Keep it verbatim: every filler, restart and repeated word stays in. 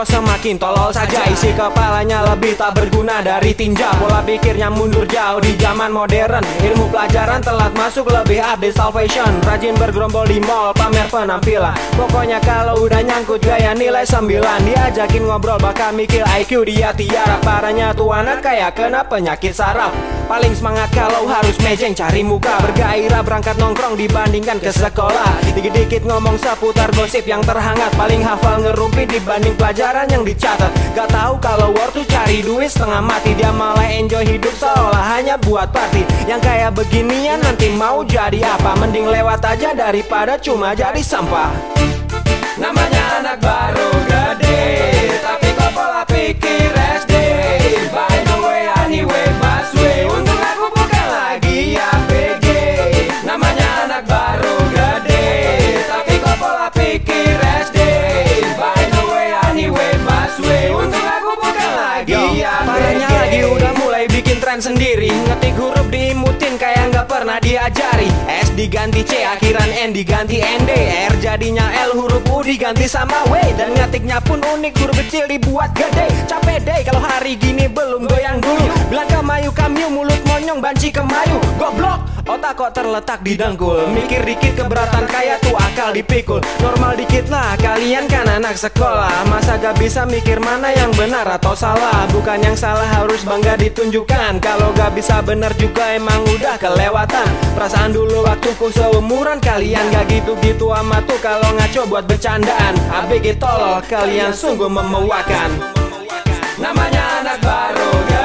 kok semakin tolol saja. Isi kepalanya lebih tak berguna dari tinja. Pola pikirnya mundur jauh di zaman modern. Ilmu pelajaran telat masuk lebih update salvation. Rajin bergerombol di mall pamer penampilan. Pokoknya kalau udah nyangkut gaya nilai sembilan. Diajakin ngobrol bakal mikir I Q dia tiara. Parahnya tuh anak kayak kena penyakit saraf. Paling semangat kalau harus mejeng cari muka. Bergairah berangkat nongkrong dibandingkan ke sekolah. Dikit-dikit ngomong seputar gosip yang terhangat. Paling hafal ngerumpi dibanding pelajaran yang dicatat. Gak tahu kalau war tuh cari duit setengah mati. Dia malah enjoy hidup seolah hanya buat party. Yang kayak beginian nanti mau jadi apa? Mending lewat aja daripada cuma jadi sampah. Namanya anak baru gede, tapi kok pola pikir S D. By the way, anyway, busway. Untung aku bukan lagi A B G. Namanya anak baru gede, tapi kok pola pikir S D. By the way, anyway, busway. Untung aku bukan lagi A B G. Parahnya lagi udah mulai bikin tren sendiri. Ngetik huruf diimutin kayak nggak pernah diajari. S diganti C, akhiran N diganti N D. R jadinya L, huruf U diganti sama W. Dan ngetiknya pun unik, huruf kecil dibuat gede. Capek deh kalau hari gini belum goyang dulu. Bilang kemayu kamyu, mulut monyong banci kemayu. Goblok, otak kok terletak di dengkul. Mikir dikit keberatan kayak tuh akal dipikul. Normal dikit lah, kalian kan anak sekolah. Masa gak bisa mikir mana yang benar atau salah? Bukan yang salah harus bangga ditunjukkan. Kalau gak bisa benar juga emang udah kelewatan. Perasaan dulu waktuku seumuran kalian. Gak gitu-gitu amat tuh kalau ngaco buat bercandaan. A B G tolol, kalian sungguh memuakan. Namanya anak baru.